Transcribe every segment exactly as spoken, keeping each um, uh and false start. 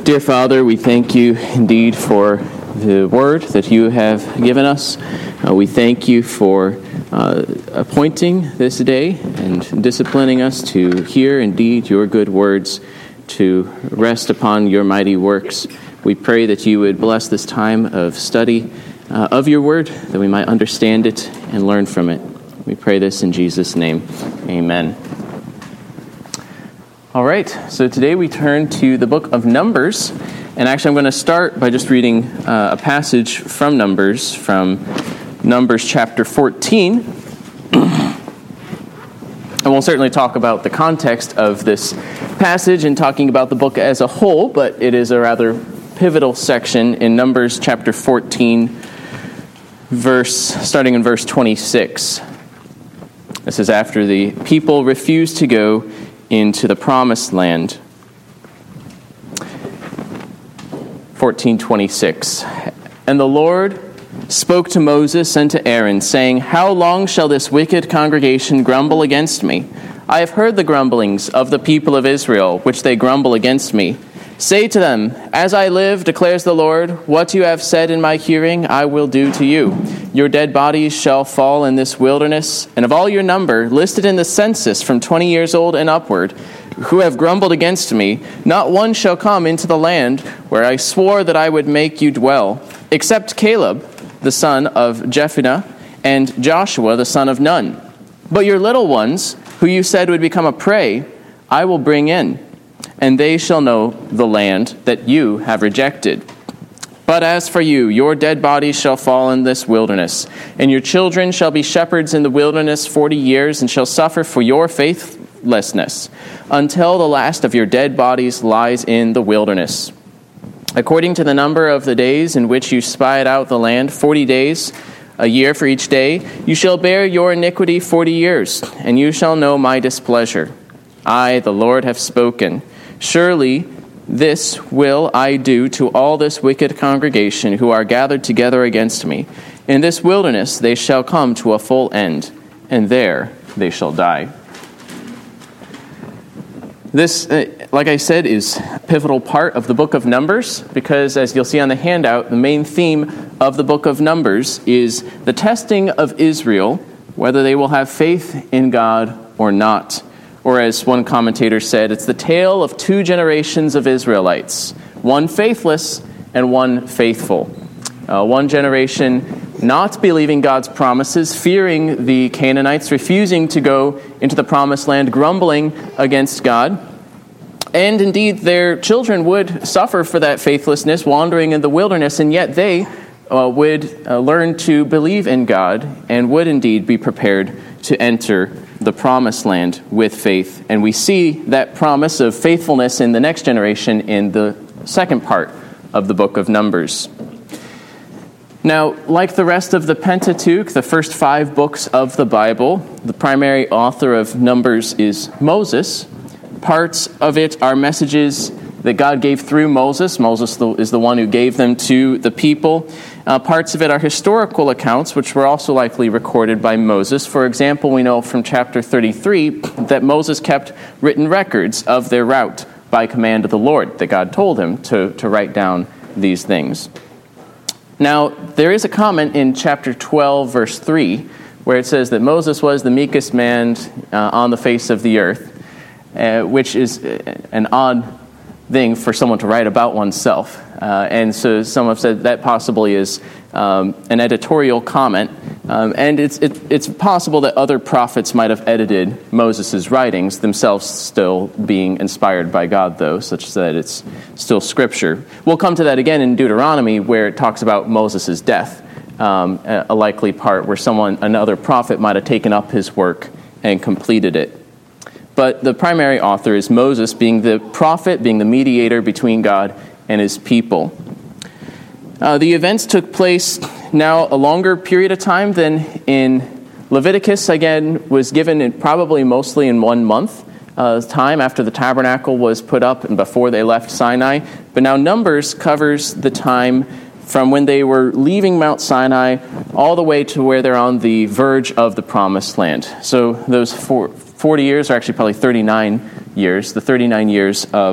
Dear Father, we thank you indeed for the word that you have given us. Uh, we thank you for uh, appointing this day and disciplining us to hear indeed your good words, to rest upon your mighty works. We pray that you would bless this time of study uh, of your word, that we might understand it and learn from it. We pray this in Jesus' name. Amen. All right, so today we turn to the book of Numbers, and actually I'm going to start by just reading uh, a passage from Numbers, from Numbers chapter fourteen. And we'll certainly talk about the context of this passage and talking about the book as a whole, but it is a rather pivotal section in Numbers chapter fourteen, verse starting in verse twenty-six. This is after the people refused to go into the promised land. fourteen twenty-six. And the Lord spoke to Moses and to Aaron, saying, How long shall this wicked congregation grumble against me? I have heard the grumblings of the people of Israel, which they grumble against me. Say to them, As I live, declares the Lord, what you have said in my hearing I will do to you. Your dead bodies shall fall in this wilderness, and of all your number, listed in the census from twenty years old and upward, who have grumbled against me, not one shall come into the land where I swore that I would make you dwell, except Caleb, the son of Jephunneh, and Joshua, the son of Nun. But your little ones, who you said would become a prey, I will bring in, and they shall know the land that you have rejected. But as for you, your dead bodies shall fall in this wilderness, and your children shall be shepherds in the wilderness forty years, and shall suffer for your faithlessness, until the last of your dead bodies lies in the wilderness. According to the number of the days in which you spied out the land, forty days, a year for each day, you shall bear your iniquity forty years, and you shall know my displeasure. I, the Lord, have spoken. Surely this will I do to all this wicked congregation who are gathered together against me. In this wilderness they shall come to a full end, and there they shall die. This, like I said, is a pivotal part of the book of Numbers, because as you'll see on the handout, the main theme of the book of Numbers is the testing of Israel, whether they will have faith in God or not. Or as one commentator said, it's the tale of two generations of Israelites, one faithless and one faithful. Uh, one generation not believing God's promises, fearing the Canaanites, refusing to go into the promised land, grumbling against God. And indeed, their children would suffer for that faithlessness, wandering in the wilderness, and yet they uh, would uh, learn to believe in God and would indeed be prepared to enter the promised land with faith. And we see that promise of faithfulness in the next generation in the second part of the book of Numbers. Now, like the rest of the Pentateuch, the first five books of the Bible, the primary author of Numbers is Moses. Parts of it are messages that God gave through Moses. Moses is the one who gave them to the people. Uh, parts of it are historical accounts, which were also likely recorded by Moses. For example, we know from chapter thirty-three that Moses kept written records of their route by command of the Lord, that God told him to, to write down these things. Now, there is a comment in chapter twelve, verse three, where it says that Moses was the meekest man uh, on the face of the earth, uh, which is an odd thing for someone to write about oneself. Uh, and so some have said that possibly is um, an editorial comment. Um, and it's it, it's possible that other prophets might have edited Moses' writings, themselves still being inspired by God, though, such that it's still scripture. We'll come to that again in Deuteronomy, where it talks about Moses' death, um, a, a likely part where someone, another prophet, might have taken up his work and completed it. But the primary author is Moses, being the prophet, being the mediator between God and his people. Uh, the events took place now a longer period of time than in Leviticus. Again, was given in probably mostly in one month uh, time after the tabernacle was put up and before they left Sinai. But now Numbers covers the time from when they were leaving Mount Sinai all the way to where they're on the verge of the promised land. So those four, forty years, or actually probably thirty-nine years, the thirty-nine years of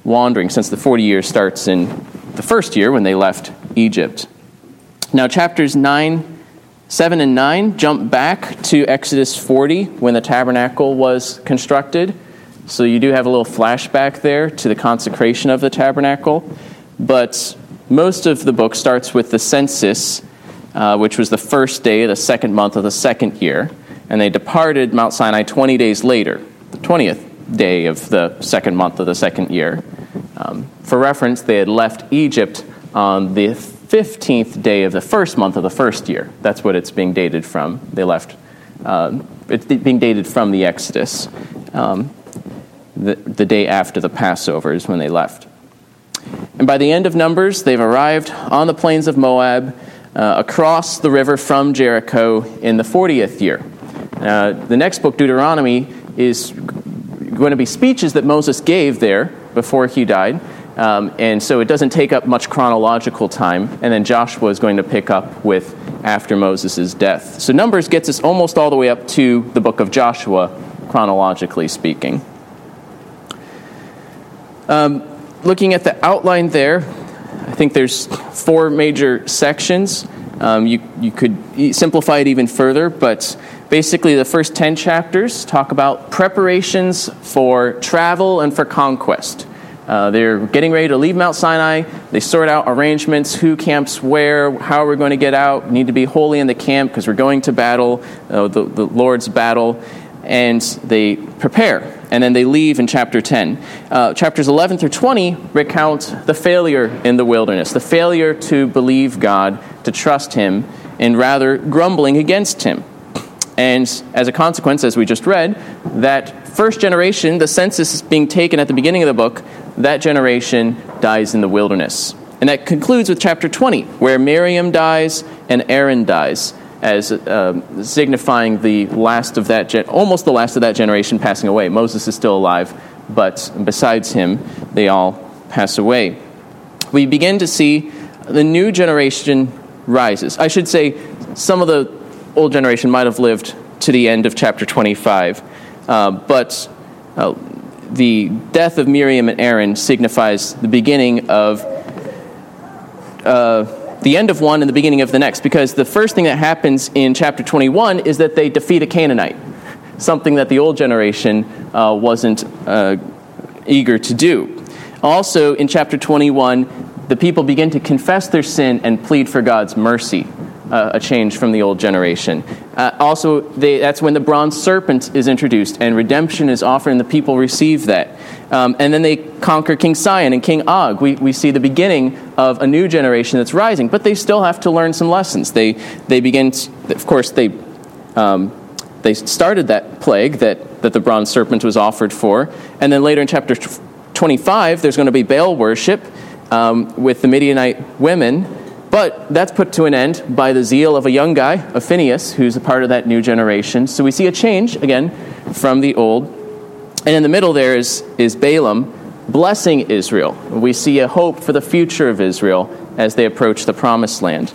wandering, since the forty years starts in the first year when they left Egypt. Now, chapters nine, seven, and nine jump back to Exodus forty when the tabernacle was constructed. So you do have a little flashback there to the consecration of the tabernacle. But most of the book starts with the census, uh, which was the first day of the second month of the second year. And they departed Mount Sinai twenty days later, the twentieth day of the second month of the second year. Um, for reference, they had left Egypt on the fifteenth day of the first month of the first year. That's what it's being dated from. They left, uh, it's being dated from the Exodus. Um, the, the day after the Passover is when they left. And by the end of Numbers, they've arrived on the plains of Moab, uh, across the river from Jericho in the fortieth year. Uh, the next book, Deuteronomy, is going to be speeches that Moses gave there before he died. Um, and so it doesn't take up much chronological time. And then Joshua is going to pick up with after Moses' death. So Numbers gets us almost all the way up to the book of Joshua, chronologically speaking. Um, looking at the outline there, I think there's four major sections. Um, you, you could simplify it even further, but basically the first ten chapters talk about preparations for travel and for conquest. Uh, they're getting ready to leave Mount Sinai. They sort out arrangements, who camps where, how we're going to get out. We need to be holy in the camp because we're going to battle, uh, the, the Lord's battle. And they prepare, and then they leave in chapter ten. Uh, chapters eleven through twenty recount the failure in the wilderness, the failure to believe God, to trust Him, and rather grumbling against Him. And as a consequence, as we just read, that first generation, the census is being taken at the beginning of the book, that generation dies in the wilderness. And that concludes with chapter twenty, where Miriam dies and Aaron dies, as uh, signifying the last of that, gen- almost the last of that generation passing away. Moses is still alive, but besides him, they all pass away. We begin to see the new generation rises. I should say some of the old generation might have lived to the end of chapter twenty-five, uh, but uh, the death of Miriam and Aaron signifies the beginning of uh, the end of one and the beginning of the next, because the first thing that happens in chapter twenty-one is that they defeat a Canaanite, something that the old generation uh, wasn't uh, eager to do. Also, in chapter twenty-one, the people begin to confess their sin and plead for God's mercy, uh, a change from the old generation. Uh, also, they, that's when the bronze serpent is introduced, and redemption is offered, and the people receive that. Um, and then they conquer King Sihon and King Og. We we see the beginning of a new generation that's rising, but they still have to learn some lessons. They they begin, to, of course, they um, they started that plague that, that the bronze serpent was offered for, and then later in chapter twenty-five, there's going to be Baal worship um, with the Midianite women, but that's put to an end by the zeal of a young guy, of Phinehas, who's a part of that new generation. So we see a change again from the old. And in the middle there is, is Balaam blessing Israel. We see a hope for the future of Israel as they approach the promised land.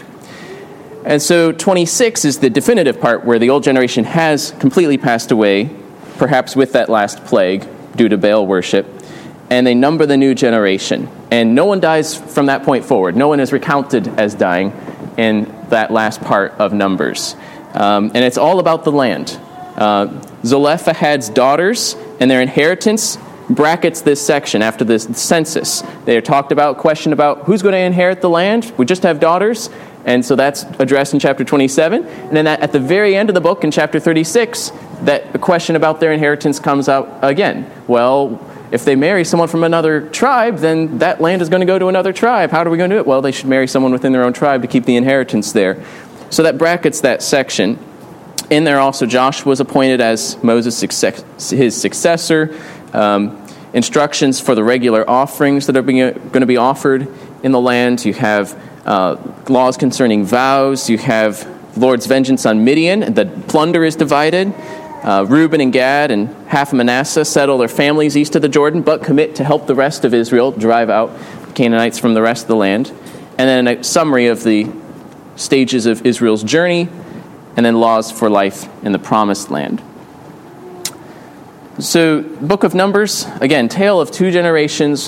And so twenty-six is the definitive part where the old generation has completely passed away, perhaps with that last plague due to Baal worship, and they number the new generation. And no one dies from that point forward. No one is recounted as dying in that last part of Numbers. Um, and it's all about the land. Uh, Zelophehad's daughters and their inheritance brackets this section after this census. They are talked about, questioned about who's going to inherit the land. We just have daughters, and so that's addressed in chapter twenty-seven. And then at the very end of the book, in chapter thirty-six, that question about their inheritance comes out again. Well, if they marry someone from another tribe, then that land is going to go to another tribe. How are we going to do it? Well, they should marry someone within their own tribe to keep the inheritance there. So that brackets that section. In there also, Joshua was appointed as Moses' his successor. Um, instructions for the regular offerings that are being, going to be offered in the land. You have uh, laws concerning vows. You have the Lord's vengeance on Midian. And the plunder is divided. Uh, Reuben and Gad and half of Manasseh settle their families east of the Jordan, but commit to help the rest of Israel drive out Canaanites from the rest of the land. And then a summary of the stages of Israel's journey, and then laws for life in the promised land. So, Book of Numbers, again, tale of two generations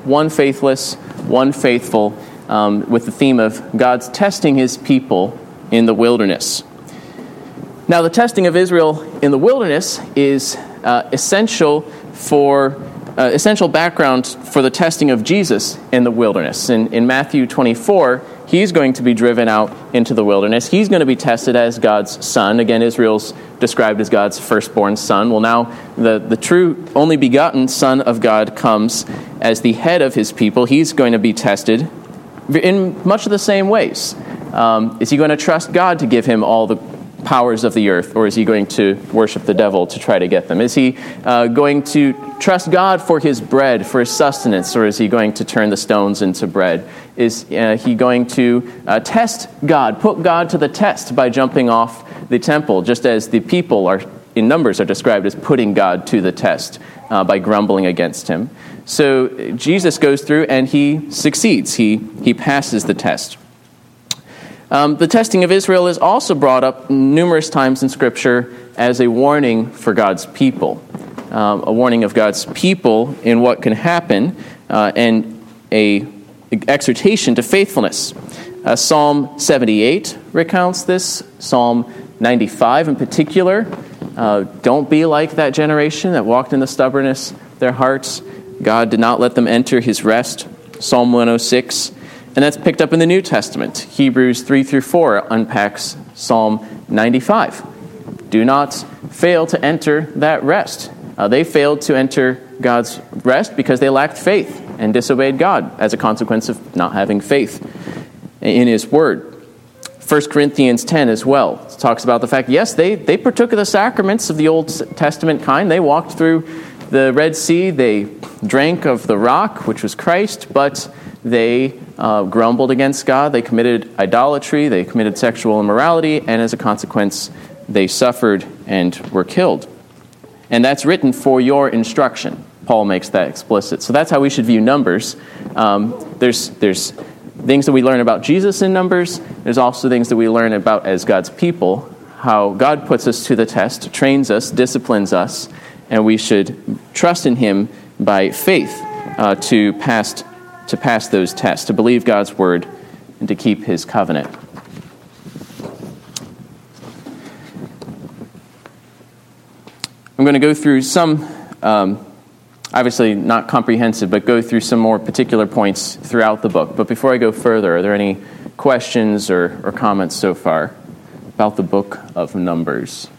one faithless, one faithful, um, with the theme of God's testing his people in the wilderness. Now, the testing of Israel in the wilderness is uh, essential for uh, essential background for the testing of Jesus in the wilderness. In, in Matthew twenty-four, he's going to be driven out into the wilderness. He's going to be tested as God's son. Again, Israel's described as God's firstborn son. Well, now the, the true only begotten Son of God comes as the head of his people. He's going to be tested in much of the same ways. Um, is he going to trust God to give him all the powers of the earth, or is he going to worship the devil to try to get them? Is he uh, going to trust God for his bread, for his sustenance, or is he going to turn the stones into bread? Is uh, he going to uh, test God, put God to the test by jumping off the temple, just as the people are in Numbers are described as putting God to the test uh, by grumbling against him? So Jesus goes through and he succeeds. He he passes the test. Um, the testing of Israel is also brought up numerous times in Scripture as a warning for God's people, um, a warning of God's people in what can happen, uh, and a exhortation to faithfulness. Uh, Psalm seventy-eight recounts this. Psalm ninety-five in particular. Uh, don't be like that generation that walked in the stubbornness of their hearts. God did not let them enter his rest. Psalm one oh six. And that's picked up in the New Testament. Hebrews three through four unpacks Psalm ninety-five. Do not fail to enter that rest. Uh, they failed to enter God's rest because they lacked faith and disobeyed God as a consequence of not having faith in his word. First Corinthians ten as well talks about the fact, yes, they, they partook of the sacraments of the Old Testament kind. They walked through the Red Sea. They drank of the rock, which was Christ, but they uh, grumbled against God. They committed idolatry. They committed sexual immorality, and as a consequence, they suffered and were killed. And that's written for your instruction. Paul makes that explicit. So that's how we should view Numbers. Um, there's there's things that we learn about Jesus in Numbers. There's also things that we learn about as God's people, how God puts us to the test, trains us, disciplines us, and we should trust in him by faith uh, to pass to pass those tests, to believe God's word, and to keep his covenant. I'm going to go through some, um, obviously not comprehensive, but go through some more particular points throughout the book. But before I go further, are there any questions or, or comments so far about the book of Numbers?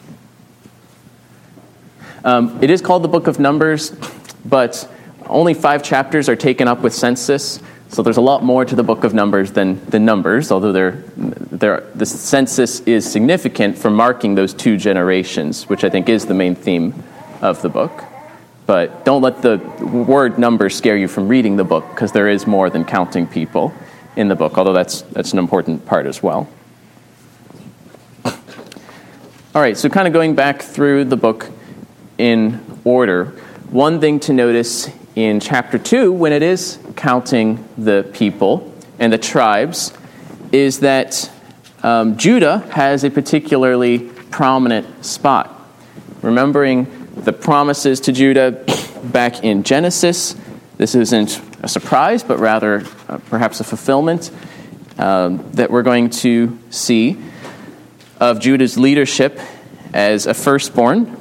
Um, it is called the book of Numbers, but only five chapters are taken up with census, so there's a lot more to the book of Numbers than the Numbers, although they're, they're, the census is significant for marking those two generations, which I think is the main theme of the book. But don't let the word numbers scare you from reading the book, because there is more than counting people in the book, although that's that's an important part as well. All right, so kind of going back through the book in order, one thing to notice in chapter two, when it is counting the people and the tribes, is that um, Judah has a particularly prominent spot. Remembering the promises to Judah back in Genesis, this isn't a surprise, but rather uh, perhaps a fulfillment um, that we're going to see of Judah's leadership as a firstborn.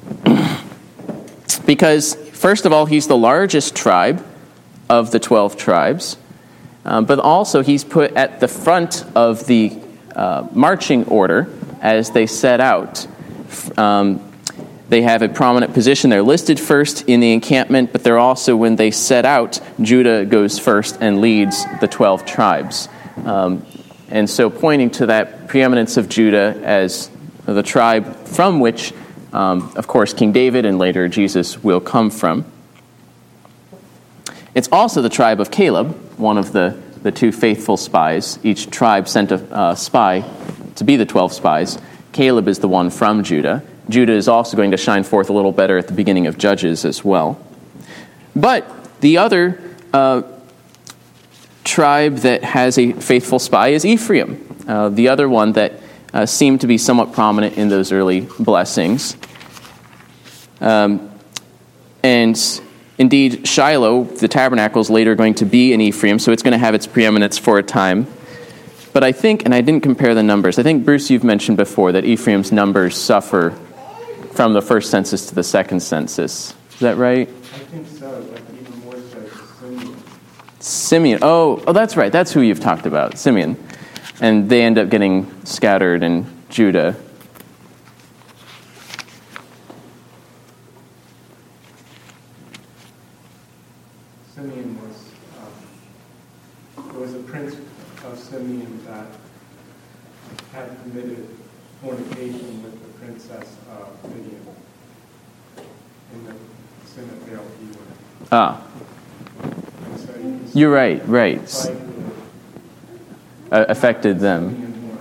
Because, first of all, he's the largest tribe of the twelve tribes, um, but also he's put at the front of the uh, marching order as they set out. Um, they have a prominent position. They're listed first in the encampment, but they're also, when they set out, Judah goes first and leads the twelve tribes. Um, and so pointing to that preeminence of Judah as the tribe from which Um, of course, King David and later Jesus will come from. It's also the tribe of Caleb, one of the, the two faithful spies. Each tribe sent a uh, spy to be the twelve spies. Caleb is the one from Judah. Judah is also going to shine forth a little better at the beginning of Judges as well. But the other uh, tribe that has a faithful spy is Ephraim, uh, the other one that Uh, seemed to be somewhat prominent in those early blessings. Um, and Indeed, Shiloh, the tabernacle, is later going to be in Ephraim, so it's going to have its preeminence for a time. But I think, and I didn't compare the numbers, I think, Bruce, you've mentioned before that Ephraim's numbers suffer from the first census to the second census. Is that right? I think so, but even more so Simeon. Simeon. Oh, oh, that's right. That's who you've talked about, Simeon. And they end up getting scattered in Judah. Simeon was, um, there was a prince of Simeon that had committed fornication with the princess of Midian in the sin of Baal Peor. Ah. And so you can see You're right, right. it's like the- Uh, affected them. Simeon more.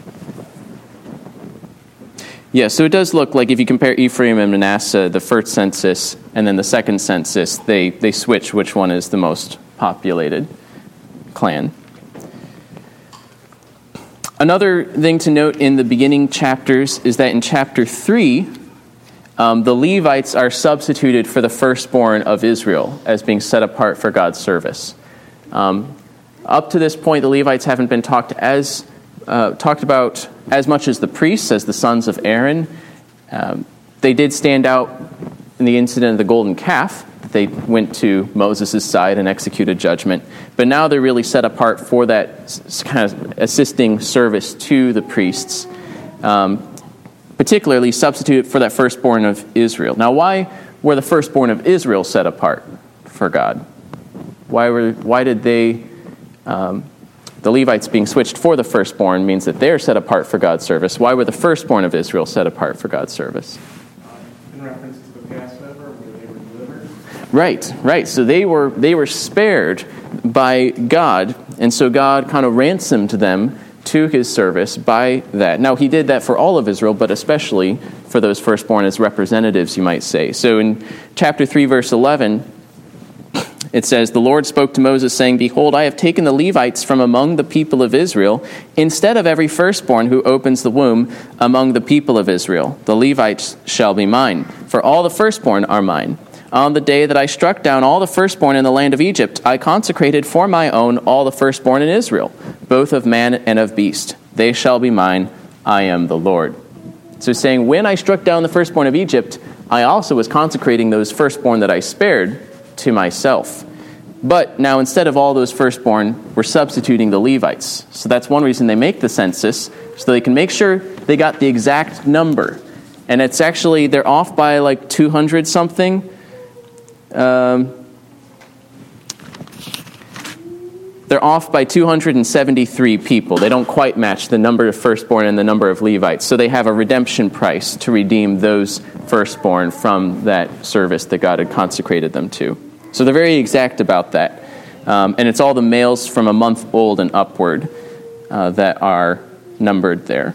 Yeah, so it does look like if you compare Ephraim and Manasseh, the first census, and then the second census, they, they switch which one is the most populated clan. Another thing to note in the beginning chapters is that in chapter three, um, the Levites are substituted for the firstborn of Israel as being set apart for God's service. Um, up to this point, the Levites haven't been talked as uh, talked about as much as the priests, as the sons of Aaron. Um, they did stand out in the incident of the golden calf. They went to Moses' side and executed judgment. But now they're really set apart for that s- kind of assisting service to the priests, um, particularly substituted for that firstborn of Israel. Now, why were the firstborn of Israel set apart for God? Why were? Why did they... Um, the Levites being switched for the firstborn means that they're set apart for God's service. Why were the firstborn of Israel set apart for God's service? In reference to the Passover, where they were delivered. Right, right. So they were they were spared by God, and so God kind of ransomed them to his service by that. Now, he did that for all of Israel, but especially for those firstborn as representatives, you might say. So in chapter three, verse eleven, it says, "The Lord spoke to Moses, saying, Behold, I have taken the Levites from among the people of Israel, instead of every firstborn who opens the womb among the people of Israel. The Levites shall be mine, for all the firstborn are mine. On the day that I struck down all the firstborn in the land of Egypt, I consecrated for my own all the firstborn in Israel, both of man and of beast. They shall be mine. I am the Lord." So saying, when I struck down the firstborn of Egypt, I also was consecrating those firstborn that I spared to myself. But now instead of all those firstborn, we're substituting the Levites. So that's one reason they make the census, so they can make sure they got the exact number. And it's actually, they're off by like two hundred something. Um, they're off by two hundred seventy-three people. They don't quite match the number of firstborn and the number of Levites. So they have a redemption price to redeem those firstborn from that service that God had consecrated them to. So they're very exact about that. Um, and it's all the males from a month old and upward uh, that are numbered there.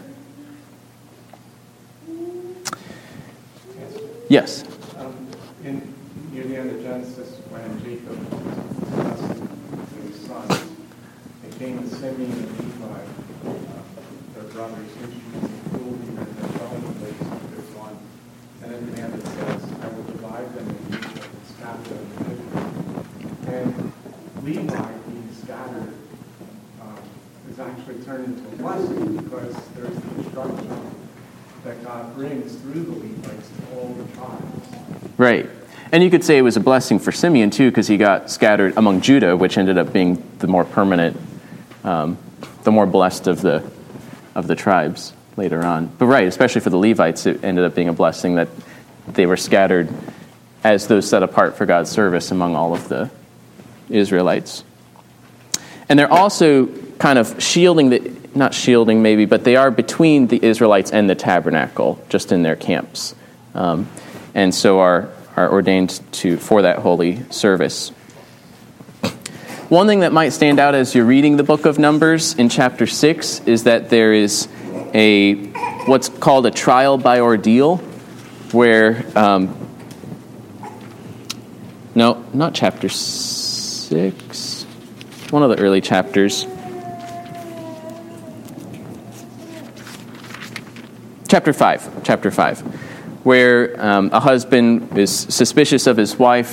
Yes? Um, in, near the end of Genesis, when Jacob blessed his sons, it came to Simeon and Levi, uh, their brothers, instruments of cruelty and their dwelling places of their one. And in the end it says, I will divide them in Egypt and scatter them in Israel. And Levi being scattered uh, is actually turned into a blessing because there's the instruction that God brings through the Levites to all the tribes. Right. And you could say it was a blessing for Simeon, too, because he got scattered among Judah, which ended up being the more permanent, um, the more blessed of the of the tribes later on. But right, especially for the Levites, it ended up being a blessing that they were scattered as those set apart for God's service among all of the Israelites. And they're also kind of shielding, the not shielding maybe, but they are between the Israelites and the tabernacle, just in their camps. Um, and so are, are ordained to for that holy service. One thing that might stand out as you're reading the book of Numbers in chapter six is that there is a what's called a trial by ordeal, where um, no, not chapter six, one of the early chapters. Chapter five, chapter five, where um, a husband is suspicious of his wife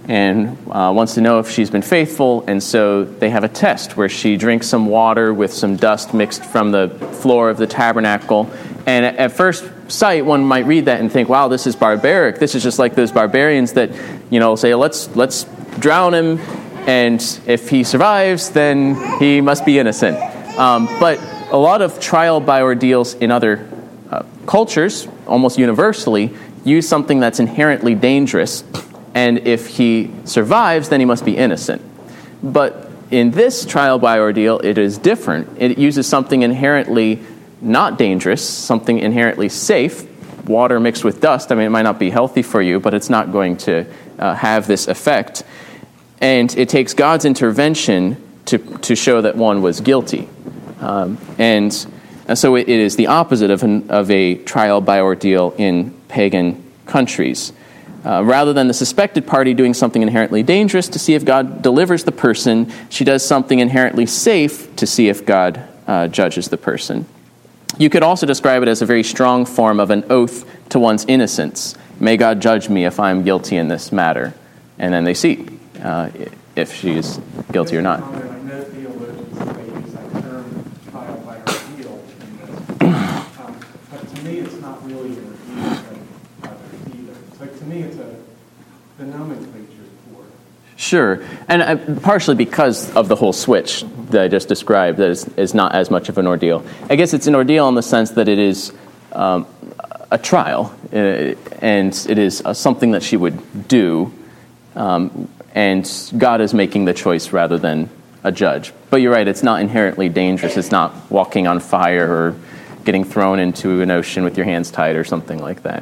and uh, wants to know if she's been faithful, and so they have a test where she drinks some water with some dust mixed from the floor of the tabernacle. And at, at first sight, one might read that and think, wow, this is barbaric. This is just like those barbarians that, you know, say, let's let's drown him, and if he survives, then he must be innocent. Um, but a lot of trial by ordeals in other uh, cultures, almost universally, use something that's inherently dangerous, and if he survives, then he must be innocent. But in this trial by ordeal, it is different. It uses something inherently not dangerous, something inherently safe, water mixed with dust. I mean, it might not be healthy for you, but it's not going to uh, have this effect. And it takes God's intervention to, to show that one was guilty. Um, and, and so it, it is the opposite of, an, of a trial by ordeal in pagan countries. Uh, rather than the suspected party doing something inherently dangerous to see if God delivers the person, she does something inherently safe to see if God uh, judges the person. You could also describe it as a very strong form of an oath to one's innocence. May God judge me if I'm guilty in this matter. And then they see uh, if she is guilty or not. I know theologians, they use that term, trial by ordeal, in this. Um, but to me, it's not really a review of others either. So to me, it's a the nomenclature for it. Sure, and uh, partially because of the whole switch that I just described, that is, is not as much of an ordeal. I guess it's an ordeal in the sense that it is um, a trial, uh, and it is uh, something that she would do, um, and God is making the choice rather than a judge. But you're right, it's not inherently dangerous. It's not walking on fire or getting thrown into an ocean with your hands tied or something like that.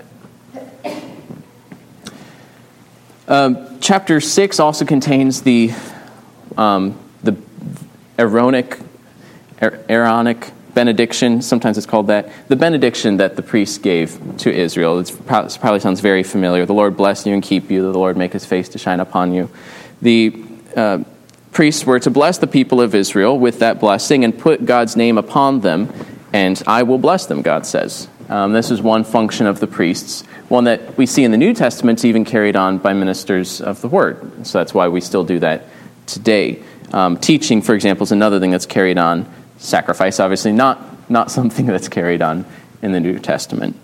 Um, chapter six also contains the um, the Aaronic, Aaronic benediction. Sometimes it's called that. The benediction that the priest gave to Israel. It's pro- it probably sounds very familiar. The Lord bless you and keep you. The Lord make his face to shine upon you. The uh, priests were to bless the people of Israel with that blessing and put God's name upon them, and I will bless them, God says. Um, this is one function of the priests, one that we see in the New Testament even carried on by ministers of the Word. So that's why we still do that today. Um, teaching, for example, is another thing that's carried on. Sacrifice, obviously, not, not something that's carried on in the New Testament.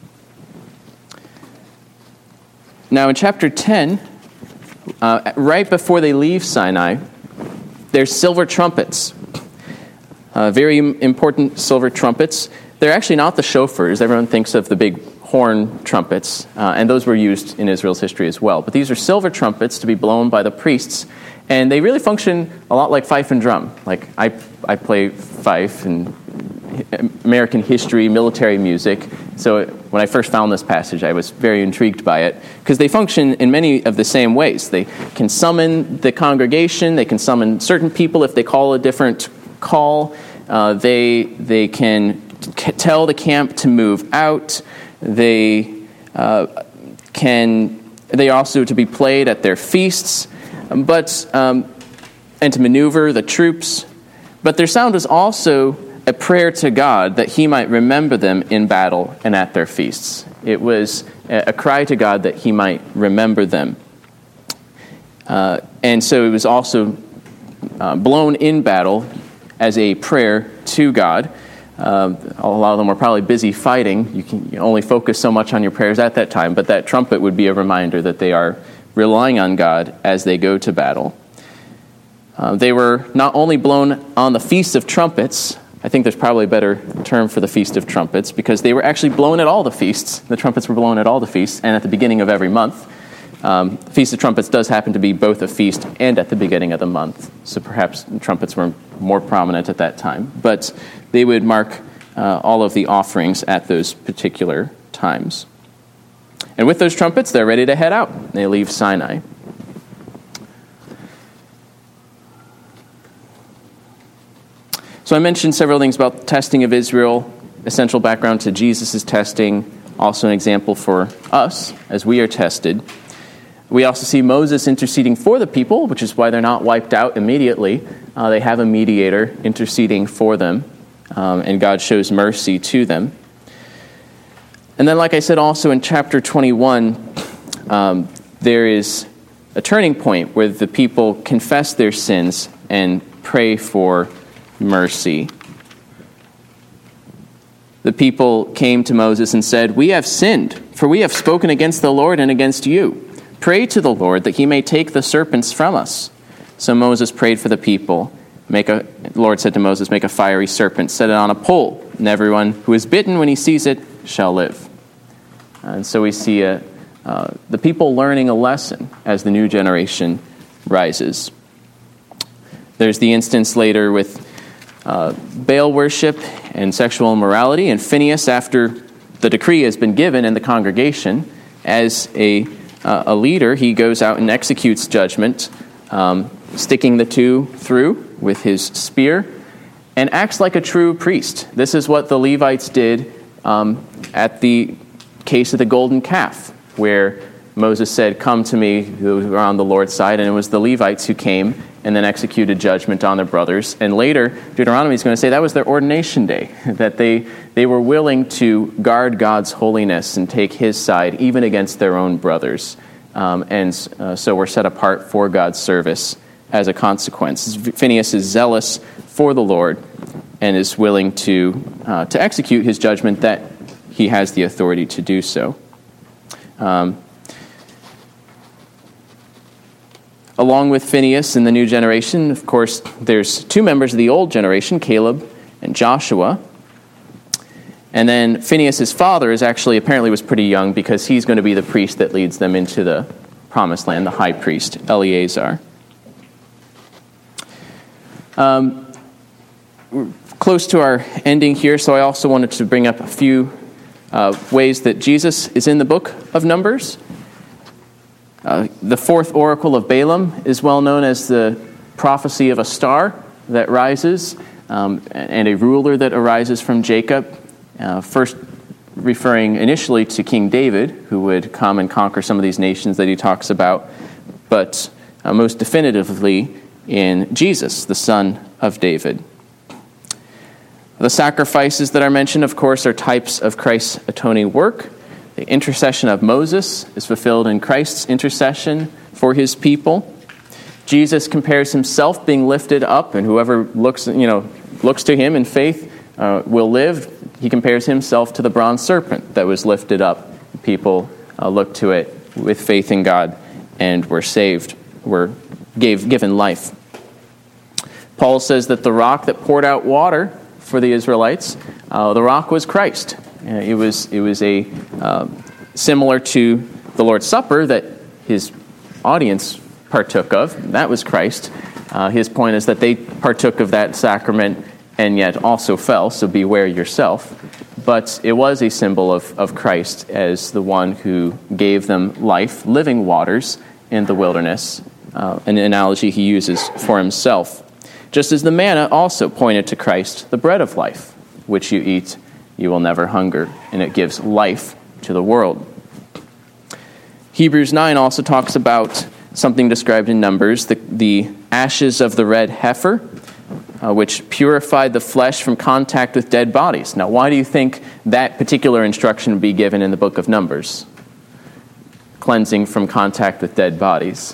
Now, in chapter ten, uh, right before they leave Sinai, there's silver trumpets. Uh, very important silver trumpets. They're actually not the shofars. Everyone thinks of the big horn trumpets, uh, and those were used in Israel's history as well. But these are silver trumpets to be blown by the priests, and they really function a lot like fife and drum. Like I, I play fife and American history, military music. So when I first found this passage, I was very intrigued by it because they function in many of the same ways. They can summon the congregation. They can summon certain people if they call a different call. Uh, they they can t- tell the camp to move out. They uh, can. They are also to be played at their feasts, but um, and to maneuver the troops. But their sound is also a prayer to God that He might remember them in battle and at their feasts. It was a, a cry to God that He might remember them, uh, and so it was also uh, blown in battle as a prayer to God. Uh, a lot of them were probably busy fighting. You can you only focus so much on your prayers at that time, but that trumpet would be a reminder that they are relying on God as they go to battle. Uh, they were not only blown on the Feast of Trumpets. I think there's probably a better term for the Feast of Trumpets, because they were actually blown at all the feasts. The trumpets were blown at all the feasts and at the beginning of every month. Um, Feast of Trumpets does happen to be both a feast and at the beginning of the month, so perhaps trumpets were more prominent at that time. But they would mark uh, all of the offerings at those particular times. And with those trumpets, they're ready to head out. They leave Sinai. So I mentioned several things about the testing of Israel, essential background to Jesus' testing, also an example for us as we are tested. We also see Moses interceding for the people, which is why they're not wiped out immediately. Uh, they have a mediator interceding for them, um, and God shows mercy to them. And then, like I said, also in chapter twenty-one, um, there is a turning point where the people confess their sins and pray for mercy. The people came to Moses and said, "We have sinned, for we have spoken against the Lord and against you. Pray to the Lord that he may take the serpents from us." So Moses prayed for the people. Make a, the Lord said to Moses, "Make a fiery serpent, set it on a pole, and everyone who is bitten when he sees it shall live." And so we see a, uh, the people learning a lesson as the new generation rises. There's the instance later with uh, Baal worship and sexual immorality, and Phinehas, after the decree has been given in the congregation, as a, uh, a leader, he goes out and executes judgment, um, sticking the two through with his spear, and acts like a true priest. This is what the Levites did um, at the case of the golden calf, where Moses said, "Come to me who are on the Lord's side," and it was the Levites who came and then executed judgment on their brothers. And later, Deuteronomy is going to say that was their ordination day, that they, they were willing to guard God's holiness and take his side, even against their own brothers. Um, and uh, so were set apart for God's service as a consequence. Phinehas is zealous for the Lord and is willing to uh, to execute his judgment that he has the authority to do so. Um, along with Phinehas in the new generation, of course, there's two members of the old generation, Caleb and Joshua. And then Phinehas' father is actually apparently was pretty young, because he's going to be the priest that leads them into the promised land, the high priest, Eleazar. Um, we're close to our ending here, so I also wanted to bring up a few uh, ways that Jesus is in the book of Numbers. Uh, the fourth oracle of Balaam is well known as the prophecy of a star that rises um, and a ruler that arises from Jacob, uh, first referring initially to King David, who would come and conquer some of these nations that he talks about, but uh, most definitively in Jesus, the son of David. The sacrifices that are mentioned, of course, are types of Christ's atoning work. The intercession of Moses is fulfilled in Christ's intercession for his people. Jesus compares himself being lifted up, and whoever looks, you know, looks to him in faith uh, will live. He compares himself to the bronze serpent that was lifted up. People uh, looked to it with faith in God and were saved, were gave given life. Paul says that the rock that poured out water for the Israelites, uh, the rock was Christ. Uh, it was it was a uh, similar to the Lord's Supper that his audience partook of. That was Christ. Uh, his point is that they partook of that sacrament and yet also fell, so beware yourself. But it was a symbol of, of Christ as the one who gave them life, living waters in the wilderness, uh, an analogy he uses for himself. Just as the manna also pointed to Christ, the bread of life, which you eat, you will never hunger, and it gives life to the world. Hebrews nine also talks about something described in Numbers, the, the ashes of the red heifer, uh, which purified the flesh from contact with dead bodies. Now, why do you think that particular instruction would be given in the book of Numbers? Cleansing from contact with dead bodies.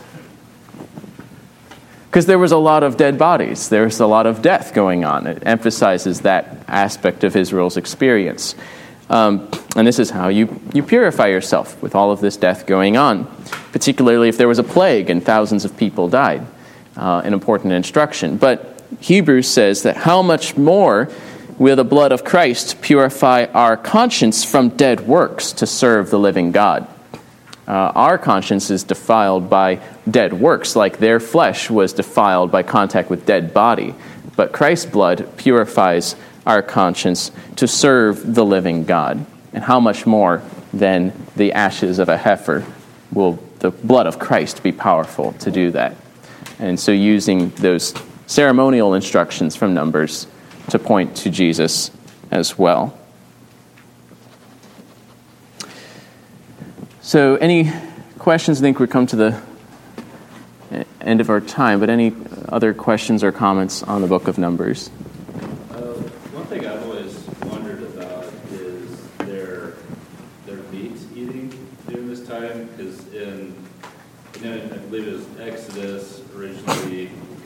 Because there was a lot of dead bodies. There was a lot of death going on. It emphasizes that aspect of Israel's experience. Um, and this is how you, you purify yourself with all of this death going on, particularly if there was a plague and thousands of people died. Uh, an important instruction. But Hebrews says that how much more will the blood of Christ purify our conscience from dead works to serve the living God? Uh, our conscience is defiled by dead works, like their flesh was defiled by contact with dead body. But Christ's blood purifies our conscience to serve the living God. And how much more than the ashes of a heifer will the blood of Christ be powerful to do that? And so using those ceremonial instructions from Numbers to point to Jesus as well. So any questions? I think we've come to the end of our time, but any other questions or comments on the book of Numbers? Uh, one thing I've always wondered about is their their meat eating during this time, because in, you know, I believe it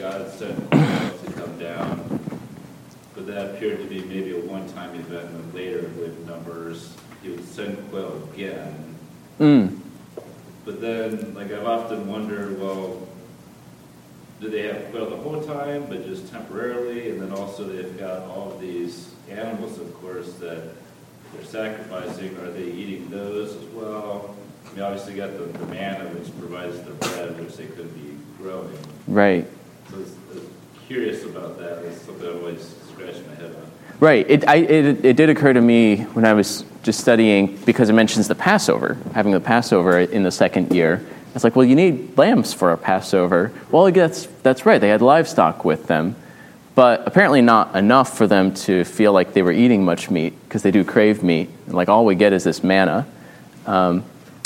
God sent quail to come down, but that appeared to be maybe a one-time event, and then later with Numbers, he would send quail again. Mm. But then, like, I've often wondered, well, do they have quail the whole time, but just temporarily? And then also they've got all of these animals, of course, that they're sacrificing. Are they eating those as well? I mean, obviously you got the, the manna, which provides the bread, which they could be growing. Right. So I was, I was curious about that. It's something I've always scratched my head on. Right. It, I, it, it did occur to me when I was just studying, because it mentions the Passover, having the Passover in the second year. It's like, well, you need lambs for a Passover. Well, that's, that's right. They had livestock with them. But apparently not enough for them to feel like they were eating much meat, because they do crave meat. And like, all we get is this manna. Um,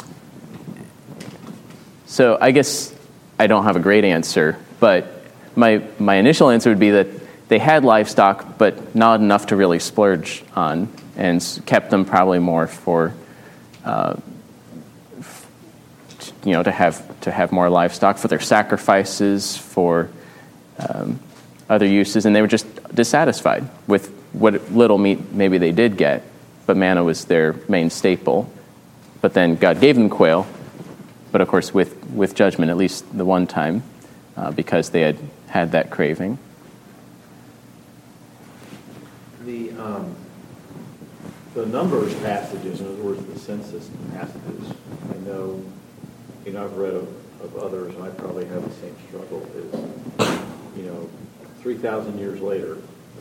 so I guess I don't have a great answer, but my my initial answer would be that they had livestock, but not enough to really splurge on, and kept them probably more for, uh, you know, to have to have more livestock for their sacrifices, for um, other uses, and they were just dissatisfied with what little meat maybe they did get, but manna was their main staple. But then God gave them quail, but of course with, with judgment, at least the one time, uh, because they had had that craving. The um, the Numbers passages, in other words, the census passages, I know, you know, I've read of, of others, and I probably have the same struggle, is, you know, three thousand years later,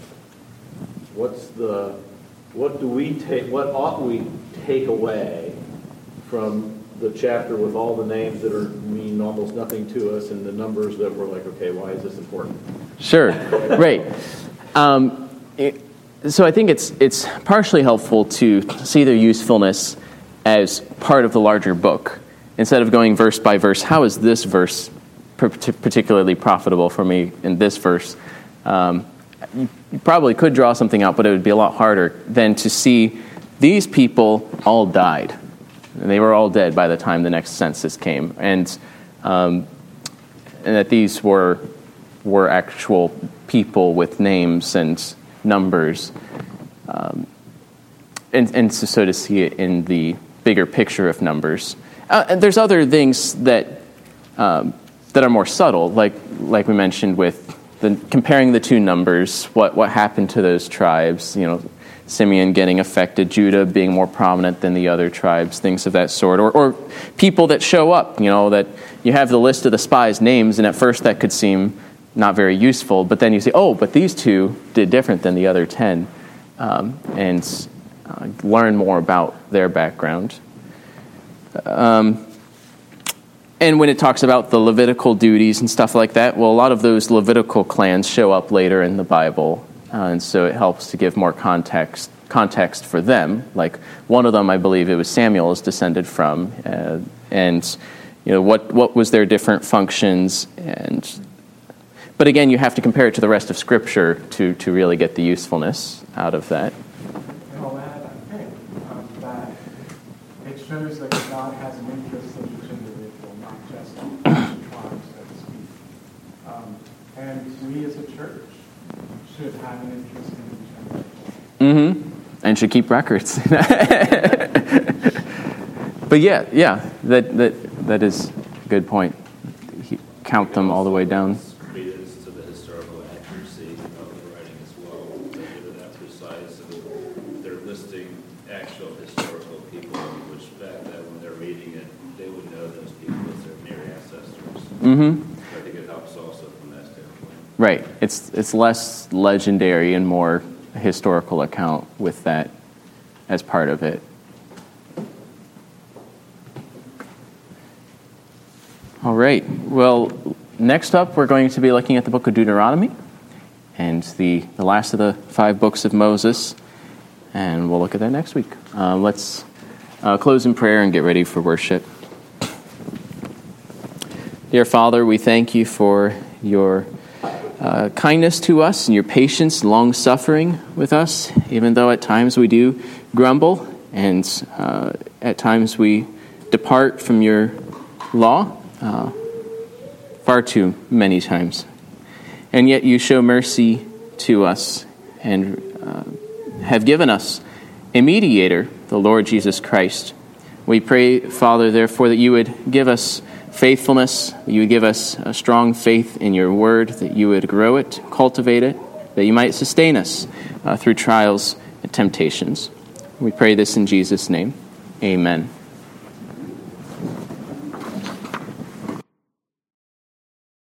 what's the, what do we take, what ought we take away from the chapter with all the names that are mean almost nothing to us, and the numbers that we're like, okay, why is this important? Sure, right. Um, it, so I think it's it's partially helpful to see their usefulness as part of the larger book, instead of going verse by verse. How is this verse particularly profitable for me in this verse? Um, you, you probably could draw something out, but it would be a lot harder than to see these people all died. They were all dead by the time the next census came, and um, and that these were were actual people with names and numbers, um, and and so, so to see it in the bigger picture of Numbers. Uh, and there's other things that um, that are more subtle, like like we mentioned with the comparing the two numbers. What what happened to those tribes? You know, Simeon getting affected, Judah being more prominent than the other tribes, things of that sort, or or people that show up. You know, that you have the list of the spies' names, and at first that could seem not very useful, but then you say, oh, but these two did different than the other ten, um, and uh, learn more about their background. Um, and when it talks about the Levitical duties and stuff like that, well, a lot of those Levitical clans show up later in the Bible, uh, and so it helps to give more context context for them. Like one of them, I believe it was Samuel is descended from, uh, and you know what what was their different functions. And but again, you have to compare it to the rest of Scripture to to really get the usefulness out of that. And I'll add, I think, um, that it shows that God has an interest in each individual, not just in each tribe, so to speak. Um, and we as a church should have an interest in each individual. Mm-hmm. And should keep records. But yeah, yeah, that that that is a good point. He, count them all the way down. Credence to the historical accuracy of the writing as well. They're that precise, and they're listing actual historical people, which back then when they're reading it, they would know those people as their near ancestors. Mm-hmm. So I think it helps also from that standpoint. Right. It's it's less legendary and more a historical account with that as part of it. All right. Well, next up, we're going to be looking at the book of Deuteronomy and the, the last of the five books of Moses, and we'll look at that next week. Uh, let's uh, close in prayer and get ready for worship. Dear Father, we thank you for your uh, kindness to us and your patience and long-suffering with us, even though at times we do grumble and uh, at times we depart from your law. Uh, far too many times. and yet you show mercy to us and uh, have given us a mediator, the Lord Jesus Christ. We pray, Father, therefore, that you would give us faithfulness, that you would give us a strong faith in your word, that you would grow it, cultivate it, that you might sustain us uh, through trials and temptations. We pray this in Jesus' name. Amen.